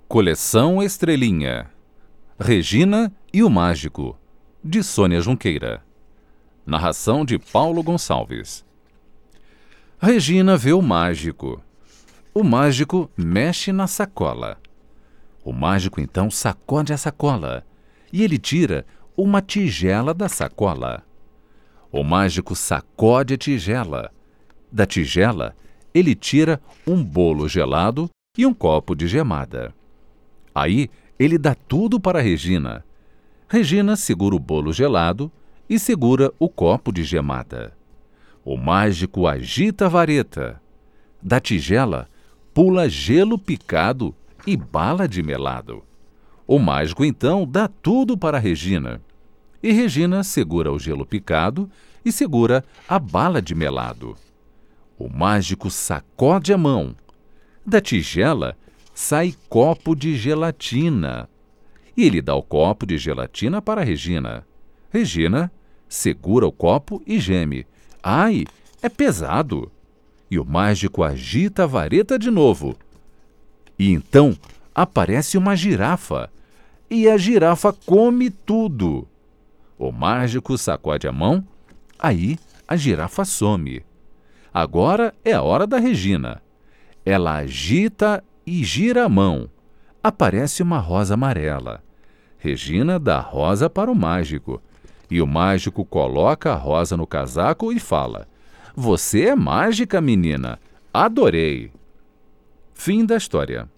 Coleção Estrelinha. Regina e o Mágico, de Sônia Junqueira. Narração de Paulo Gonçalves. Regina vê o mágico. O mágico mexe na sacola. O mágico então sacode a sacola e ele tira uma tigela da sacola. O mágico sacode a tigela. Da tigela, ele tira um bolo gelado e um copo de gemada. Aí, ele dá tudo para Regina. Regina segura o bolo gelado e segura o copo de gemada. O mágico agita a vareta. Da tigela, pula gelo picado e bala de melado. O mágico, então, dá tudo para Regina. E Regina segura o gelo picado e segura a bala de melado. O mágico sacode a mão. Da tigela, sai copo de gelatina. E ele dá o copo de gelatina para Regina. Regina segura o copo e geme. Ai, é pesado! E o mágico agita a vareta de novo. E então aparece uma girafa. E a girafa come tudo. O mágico sacode a mão. Aí a girafa some. Agora é a hora da Regina. Ela agita e gira a mão. Aparece uma rosa amarela. Regina dá a rosa para o mágico. E o mágico coloca a rosa no casaco e fala: "Você é mágica, menina. Adorei." Fim da história.